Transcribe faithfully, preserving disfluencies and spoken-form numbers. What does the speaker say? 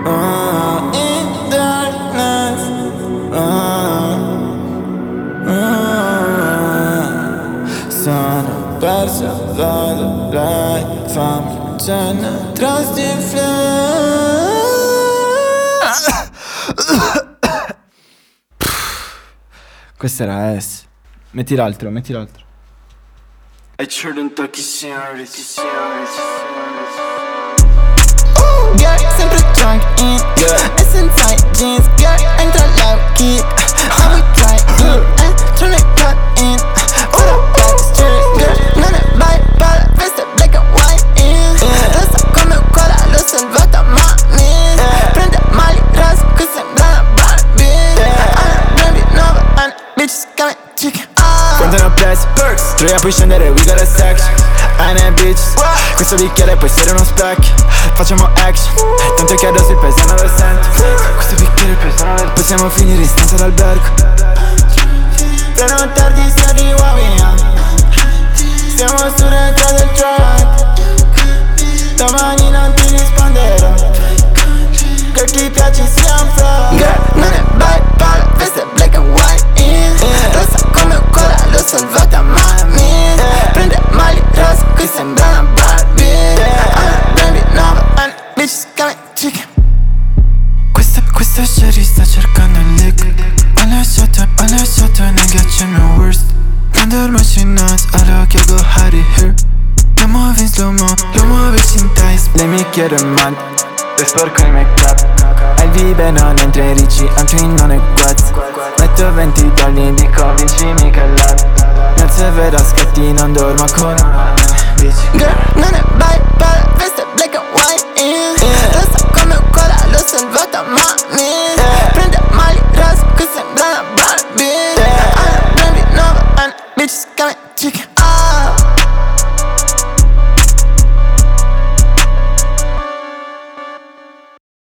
uh, in darkness, uh, uh, sono perso dalla light, fammi cena tras di flash. Questa era S. Metti l'altro, metti l'altro. I heard un tocchissimo, tocchissimo. Girl, sempre drunk in S inside jeans, girl, entra low key. How we try in, eh, tra nei cut in. For a backstreet, girl, non è vai, palla, veste black and white in. Resta come un cola, l'ho salvata ma mi prende mali ras, che sembra una Barbie. I'm baby, nova, and bitches coming chicken. Quando ne ho presi, Troia puoi scendere, we got a section. And a bitch, questo bicchiere può essere uno specchio. Facciamo action, tanto è chiaro se pesa non lo sento. Questo bicchiere pesa non lo sento. Possiamo finire in stanza d'albergo. Per non tardi si arriva via. Siamo su retro del track. Domani non ti risponderò. Che ti piace siamo fra. Girl, non è vai, palla, veste black and white in. Rossa come un cola, l'ho salvata mami. Prende mali rosa, qui sembra una Barbie. I'm baby nova, and bitches coming chicken. Questa, questa sherry sta cercando il lick. Ho lasciato, ho lasciato nei ghiacci il mio worst. Quando ormai c'è nas, allora che go hide it here. Lo muovi in slow mo, lo muovi in ties. Lei mi chiede man, le sporco i make up. Al vive non entra in ricci, altri non è guaz. Metto venti dollari, dico vincimi che l'ad. Non se vera scatti, non dormo ancora. Bitch, girl, non è vai, palla, veste black and white in. Rossa come un cola, l'ho salvata mami.